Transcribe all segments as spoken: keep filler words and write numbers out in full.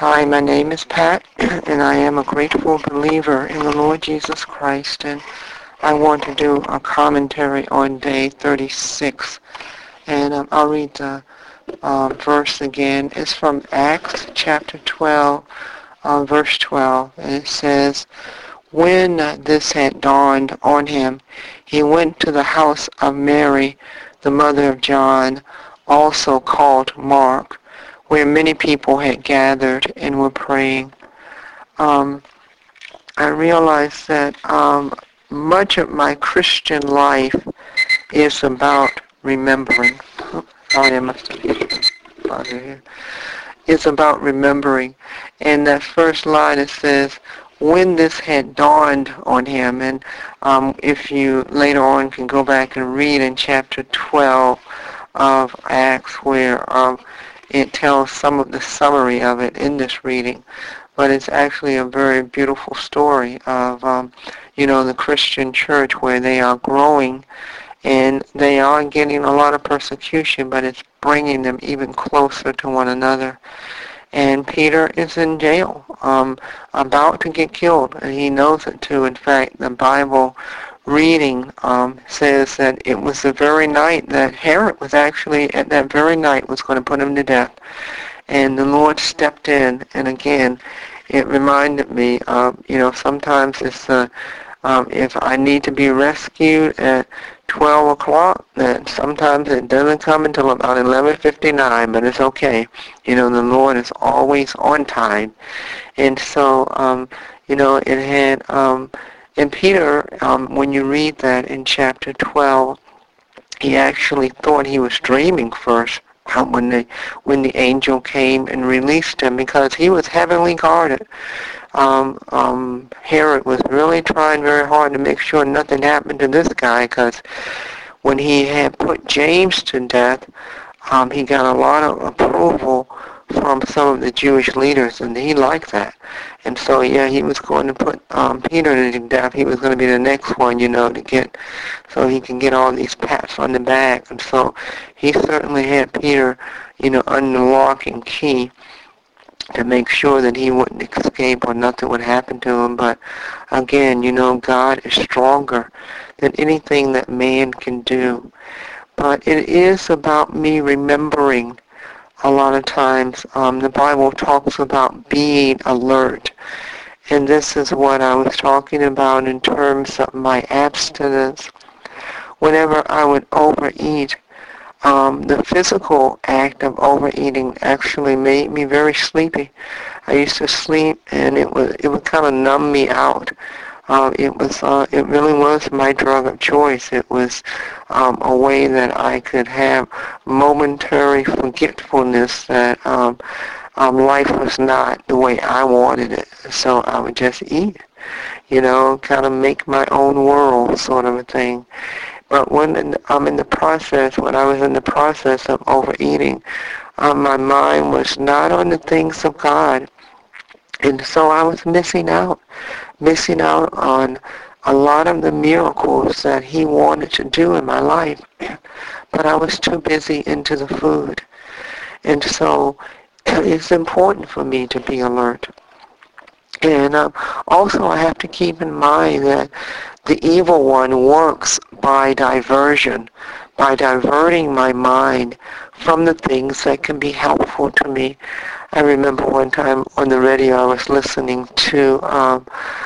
Hi, my name is Pat, and I am a grateful believer in the Lord Jesus Christ, and I want to do a commentary on day thirty-six. And um, I'll read the um, verse again. It's from Acts chapter twelve, uh, verse twelve, and it says, When this had dawned on him, he went to the house of Mary, the mother of John, also called Mark, where many people had gathered and were praying. Um, I realized that um, much of my Christian life is about remembering. Oh, sorry, I must have out of here. It's about remembering. And that first line, it says, when this had dawned on him. And um, if you later on can go back and read in chapter twelve of Acts where um, it tells some of the summary of it in this reading. But it's actually a very beautiful story of, um, you know, the Christian church where they are growing and they are getting a lot of persecution, but it's bringing them even closer to one another. And Peter is in jail, um, about to get killed, and he knows it too. In fact, the Bible reading um, says that it was the very night that Herod was actually, at that very night, was going to put him to death. And the Lord stepped in, and again, it reminded me of, you know, sometimes it's the, um, if I need to be rescued at twelve o'clock, then sometimes it doesn't come until about eleven fifty-nine, but it's okay. You know, the Lord is always on time. And so, um, you know, it had, um, and Peter, um, when you read that in chapter twelve, he actually thought he was dreaming first um, when the when the angel came and released him, because he was heavily guarded. Um, um, Herod was really trying very hard to make sure nothing happened to this guy, because when he had put James to death, um, he got a lot of approval from some of the Jewish leaders, and he liked that. And so, yeah, he was going to put um, Peter to death. He was going to be the next one, you know, to get, so he can get all these pats on the back. And so he certainly had Peter, you know, under lock and key to make sure that he wouldn't escape or nothing would happen to him. But again, you know, God is stronger than anything that man can do. But it is about me remembering. A lot of times um, the Bible talks about being alert. And this is what I was talking about in terms of my abstinence. Whenever I would overeat, um, the physical act of overeating actually made me very sleepy. I used to sleep, and it was it would kind of numb me out. Uh, it was uh, it really was my drug of choice. It was um, a way that I could have momentary forgetfulness that um, um, life was not the way I wanted it. So I would just eat, you know, kind of make my own world, sort of a thing. But when I'm in the process, when I was in the process of overeating, um, my mind was not on the things of God. And so I was missing out, missing out on a lot of the miracles that he wanted to do in my life. But I was too busy into the food. And so it's important for me to be alert. And um, also I have to keep in mind that the evil one works by diversion, by diverting my mind from the things that can be helpful to me. I remember one time on the radio I was listening to um,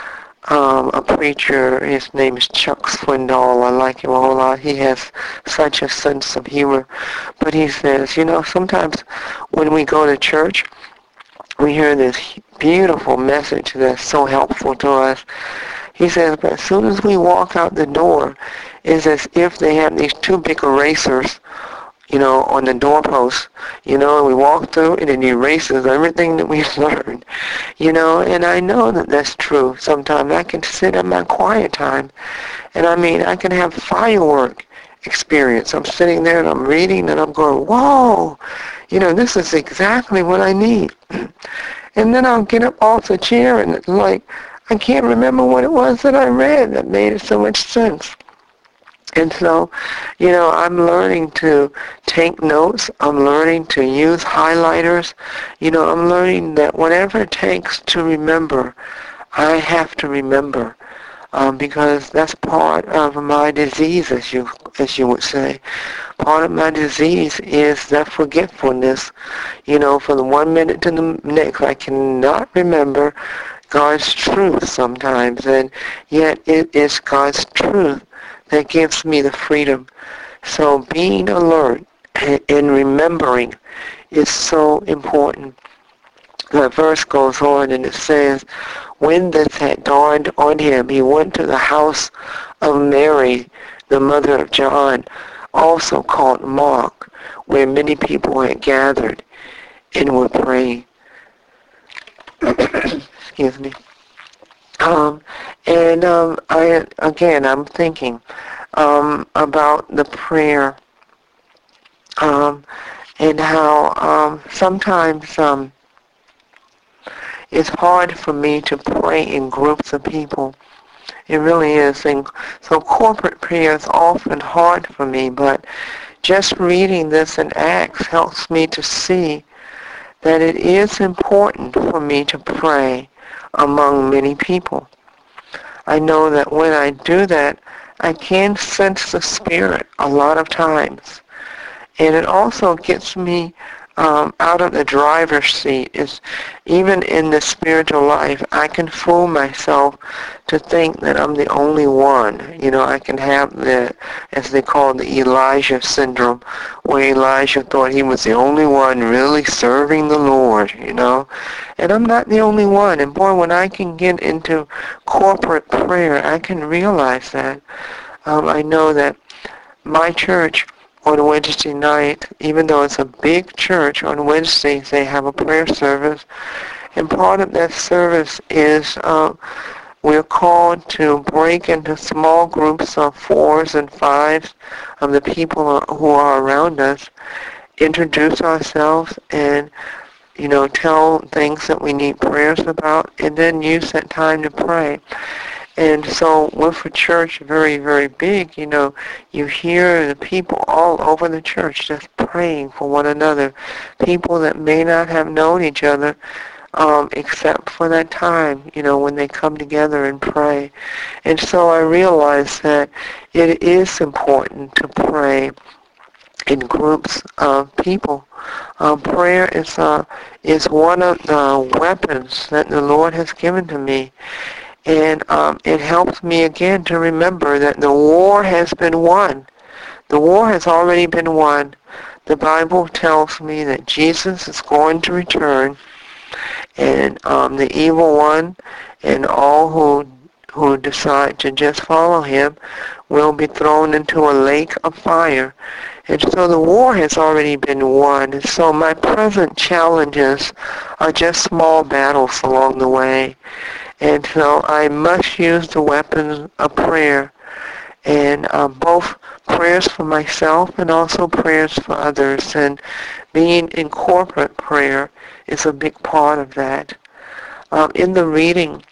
um, a preacher. His name is Chuck Swindoll. I like him a whole lot. He has such a sense of humor. But he says, you know, sometimes when we go to church, we hear this beautiful message that's so helpful to us. He says, but as soon as we walk out the door, it's as if they have these two big erasers, you know, on the doorpost, you know, and we walk through and it erases everything that we've learned, you know, and I know that that's true. Sometimes I can sit in my quiet time, and I mean, I can have firework experience. I'm sitting there and I'm reading and I'm going, whoa, you know, this is exactly what I need. And then I'll get up off the chair and it's like, I can't remember what it was that I read that made so much sense. And so, you know, I'm learning to take notes. I'm learning to use highlighters. You know, I'm learning that whatever it takes to remember, I have to remember. Um, because that's part of my disease, as you as you would say. Part of my disease is that forgetfulness. You know, from the one minute to the next, I cannot remember God's truth sometimes, and yet it is God's truth that gives me the freedom. So being alert and remembering is so important. The verse goes on and it says, when this had dawned on him, he went to the house of Mary, the mother of John, also called Mark, where many people had gathered and were praying. Excuse me. Um, and um, I again, I'm thinking um, about the prayer um, and how um, sometimes um, it's hard for me to pray in groups of people. It really is. And so corporate prayer is often hard for me, but just reading this in Acts helps me to see that it is important for me to pray among many people. I know that when I do that, I can sense the Spirit a lot of times. And it also gets me um, out of the driver's seat. Is even in the spiritual life, I can fool myself to think that I'm the only one. You know, I can have the, as they call the Elijah syndrome, where Elijah thought he was the only one really serving the Lord, you know. And I'm not the only one. And boy, when I can get into corporate prayer, I can realize that. Um, I know that my church on Wednesday night, even though it's a big church, on Wednesdays they have a prayer service. And part of that service is uh, we're called to break into small groups of fours and fives of the people who are around us, introduce ourselves, and you know, tell things that we need prayers about, and then use that time to pray. And so with a church very, very big, you know, you hear the people all over the church just praying for one another, people that may not have known each other um, except for that time, you know, when they come together and pray. And so I realized that it is important to pray in groups of people. Um, prayer is uh, is one of the weapons that the Lord has given to me. And um, it helps me again to remember that the war has been won. The war has already been won. The Bible tells me that Jesus is going to return, and um, the evil one and all who who decide to just follow him will be thrown into a lake of fire. And so the war has already been won. And so my present challenges are just small battles along the way. And so I must use the weapons of prayer, and uh, both prayers for myself and also prayers for others. And being in corporate prayer is a big part of that. Um, in the reading,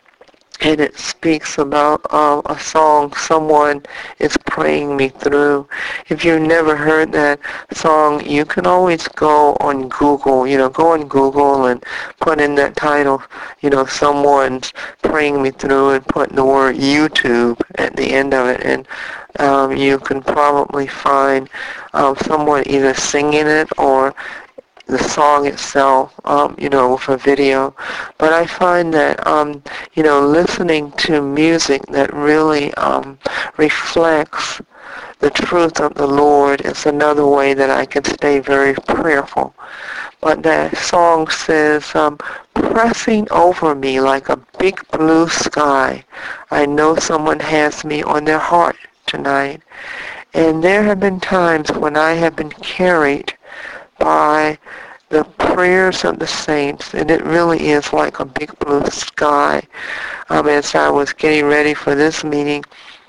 and it speaks about uh, a song someone is praying me through. If you've never heard that song, you can always go on Google, you know, go on Google and put in that title, you know, someone's praying me through, and put the word YouTube at the end of it, and um, you can probably find um, someone either singing it or the song itself, um, you know, with a video. But I find that, um, you know, listening to music that really um, reflects the truth of the Lord is another way that I can stay very prayerful. But that song says, um, pressing over me like a big blue sky, I know someone has me on their heart tonight. And there have been times when I have been carried by the prayers of the saints, and it really is like a big blue sky. Um, as I was getting ready for this meeting,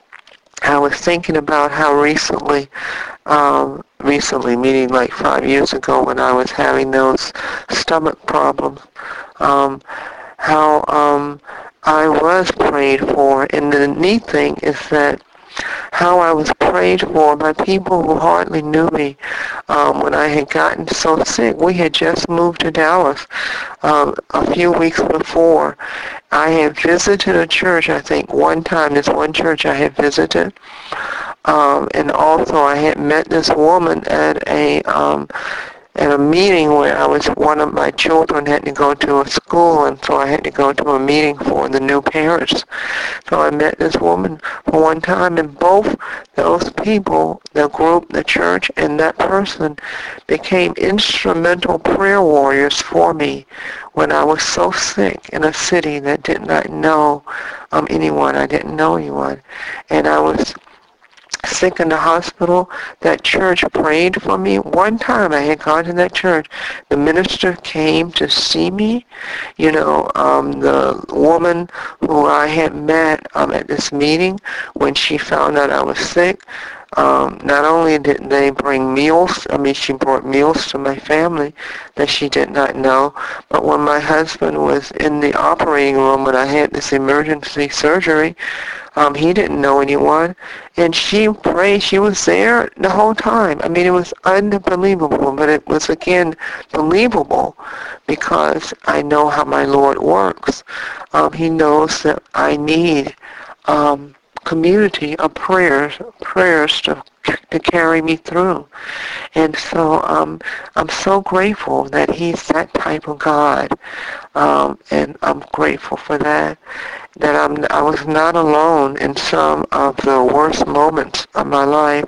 I was thinking about how recently, um, recently, meaning like five years ago when I was having those stomach problems, um, how um, I was prayed for. And the neat thing is that how I was prayed for by people who hardly knew me um, when I had gotten so sick. We had just moved to Dallas um, a few weeks before. I had visited a church, I think, one time. This one church I had visited. Um, and also I had met this woman at a um, at a meeting where I was, one of my children had to go to a school, and so I had to go to a meeting for the new parents. So I met this woman for one time, and both those people, the group, the church, and that person became instrumental prayer warriors for me when I was so sick in a city that did not know um, anyone. I didn't know anyone. And I was sick in the hospital. That church prayed for me. One time I had gone to that church. The minister came to see me. You know, um, the woman who I had met um, at this meeting, when she found out I was sick, Um, not only did they bring meals, I mean, she brought meals to my family that she did not know, but when my husband was in the operating room when I had this emergency surgery, um, he didn't know anyone, and she prayed. She was there the whole time. I mean, it was unbelievable, but it was, again, believable because I know how my Lord works. Um, he knows that I need um, community of prayers, prayers to to carry me through. And so um, I'm so grateful that He's that type of God, um, and I'm grateful for that. That I'm I was not alone in some of the worst moments of my life.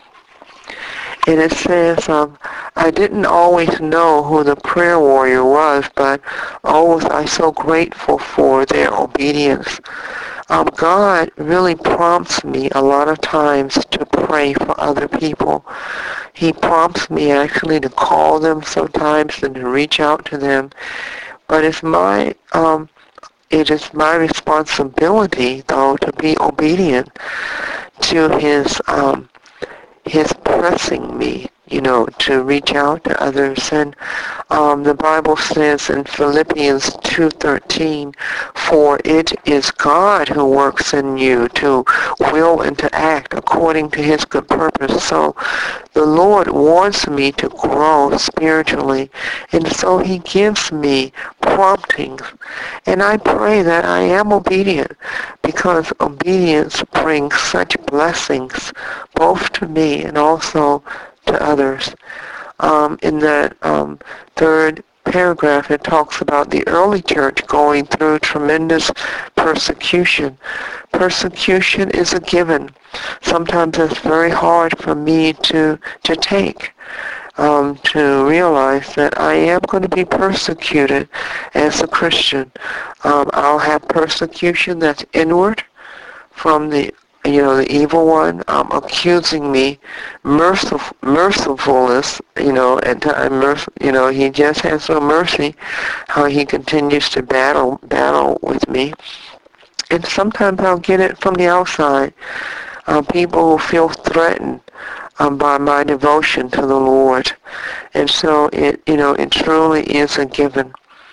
And it says, um, I didn't always know who the prayer warrior was, but oh, was I so grateful for their obedience. Um, God really prompts me a lot of times to pray for other people. He prompts me actually to call them sometimes and to reach out to them. But it's my um, it is my responsibility, though, to be obedient to His um, His pressing me, you know, to reach out to others. And um, the Bible says in Philippians two thirteen, for it is God who works in you to will and to act according to His good purpose. So the Lord wants me to grow spiritually, and so He gives me promptings. And I pray that I am obedient, because obedience brings such blessings both to me and also to others. Um, in that um, third paragraph, it talks about the early church going through tremendous persecution. Persecution is a given. Sometimes it's very hard for me to to take, um, to realize that I am going to be persecuted as a Christian. Um, I'll have persecution that's inward from the you know, the evil one, um, accusing me, merciful, mercifulness, you know, and time, merc- you know, He just has no mercy, how He continues to battle, battle with me. And sometimes I'll get it from the outside, uh, people who feel threatened um, by my devotion to the Lord. And so it, you know, it truly is a given.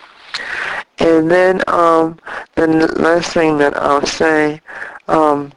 And then um, the last thing that I'll say, um,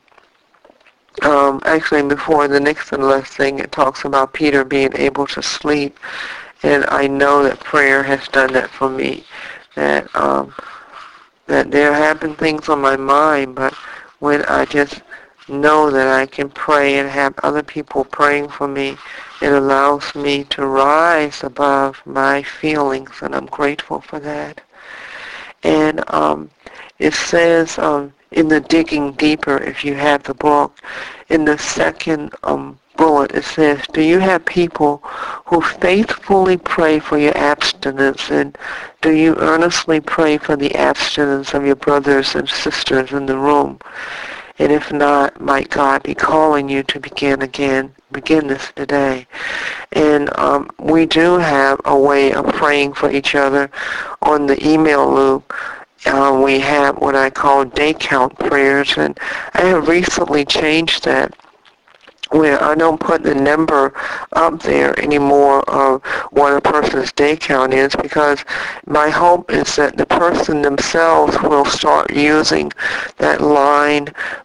Um, actually, before the next and last thing, it talks about Peter being able to sleep, and I know that prayer has done that for me. That um, that there have been things on my mind, but when I just know that I can pray and have other people praying for me, it allows me to rise above my feelings, and I'm grateful for that. And um, it says um, in the Digging Deeper, if you have the book, in the second um, bullet, it says, do you have people who faithfully pray for your abstinence, and do you earnestly pray for the abstinence of your brothers and sisters in the room? And if not, might God be calling you to begin again, begin this today. And um, we do have a way of praying for each other on the email loop. Uh, we have what I call day count prayers, and I have recently changed that, where I don't put the number up there anymore of what a person's day count is, because my hope is that the person themselves will start using that line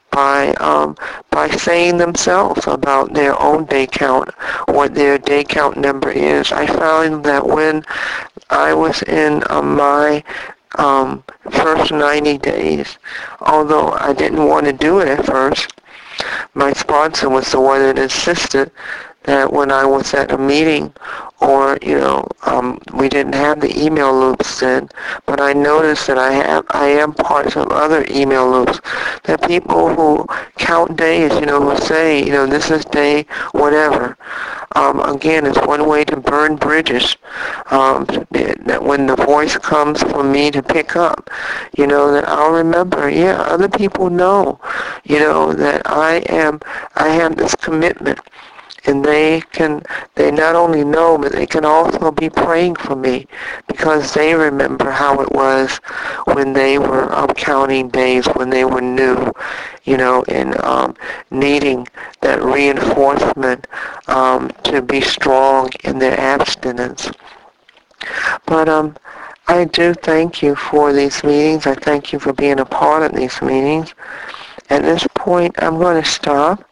by um, by saying themselves about their own day count, what their day count number is. I found that when I was in uh, my um, first ninety days, although I didn't want to do it at first, my sponsor was the one that insisted that when I was at a meeting, or, you know, um, we didn't have the email loops then, but I noticed that I have, I am part of other email loops, that people who count days, you know, who say, you know, this is day whatever. Um, again, it's one way to burn bridges, um, that when the voice comes for me to pick up, you know, that I'll remember, yeah, other people know, you know, that I am, I have this commitment. And they can, they not only know, but they can also be praying for me because they remember how it was when they were um, counting days, when they were new, you know, and um, needing that reinforcement um, to be strong in their abstinence. But um, I do thank you for these meetings. I thank you for being a part of these meetings. At this point, I'm going to stop.